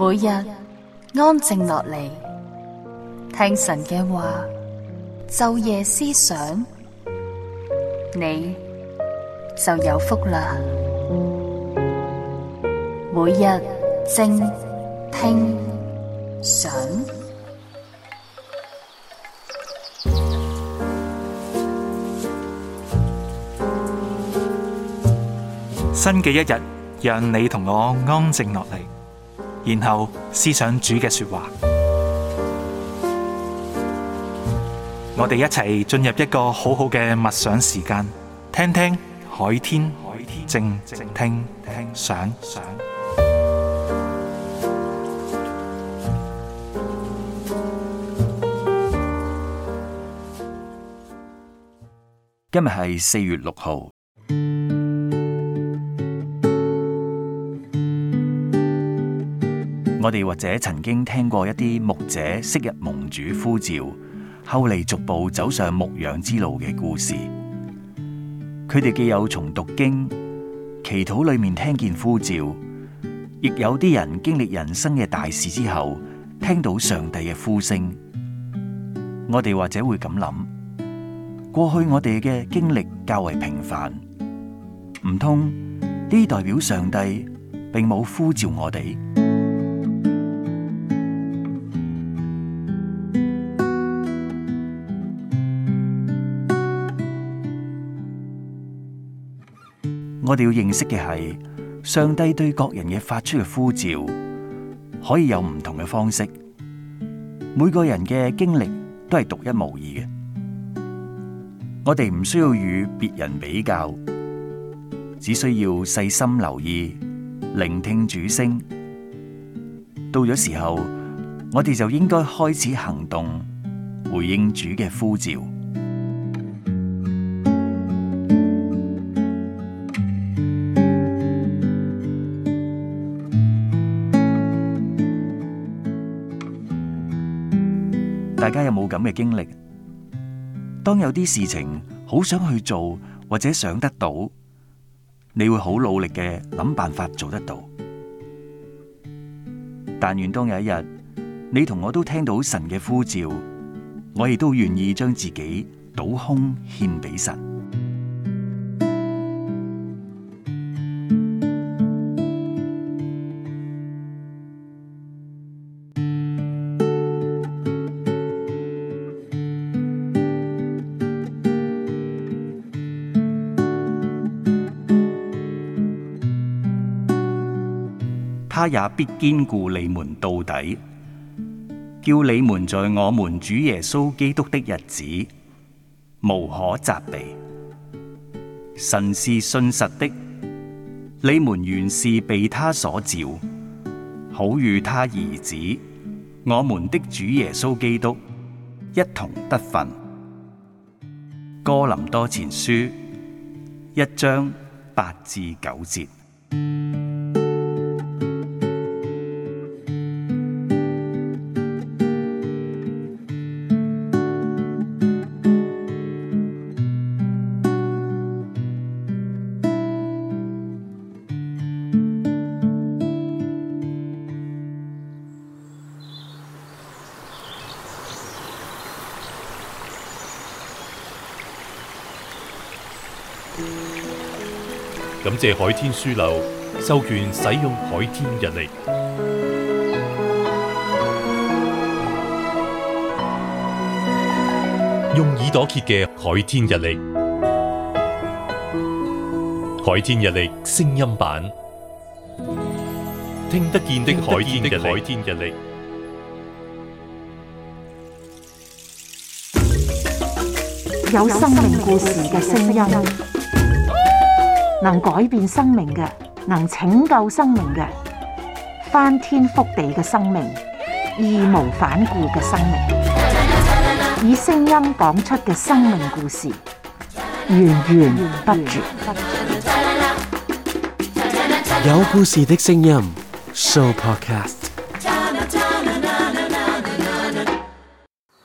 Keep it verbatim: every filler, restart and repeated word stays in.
每日安靜落嚟，聽神嘅話，晝夜思想，你就有福啦。每日靜聽想， 新嘅一日，讓你同我安靜落嚟，然後思想主嘅說話。我哋一齊進入一個好好嘅默想時間，聽聽海天靜聽想。 今日係四月六號。我哋或者曾經聽過一啲牧者昔日蒙主呼召，後嚟逐步走上牧養之路嘅故事。佢哋既有從讀經、祈禱裏面聽見呼召，亦有啲人經歷人生嘅大事之後，聽到上帝嘅呼聲。我哋或者會咁諗：過去我哋嘅經歷較為平凡，唔通呢代表上帝並冇呼召我哋？我哋要認識嘅係，上帝對各人嘅發出嘅呼召，可以有唔同嘅方式。每個人嘅經歷都係獨一無二嘅。我哋唔需要與別人比較，只需要細心留意，聆聽主聲。到咗時候，我哋就應該開始行動，回應主嘅呼召。大家有冇咁嘅經歷？當有啲事情好想去做，或者想得到，你會好努力嘅諗辦法做得到。但願當有一日，你同我都聽到神嘅呼召，我亦都願意將自己倒空獻俾神。他也必堅固你們到底，叫你們在我們主耶穌基督的日子無可責備。神是信實的，你們原是被他所召，好與他兒子我們的主耶穌基督一同得分。哥林多前書一章八至九節。 感謝海天書樓授權使用海天日曆，用耳朵揭嘅海天日曆，海天日曆聲音版，聽得見的海天日曆。 有生命故事嘅聲音，能改變生命嘅，能拯救生命嘅，翻天覆地嘅生命，義無反顧嘅生命，以聲音講出嘅生命故事，源源不絕。 有故事的聲音 Show Podcast。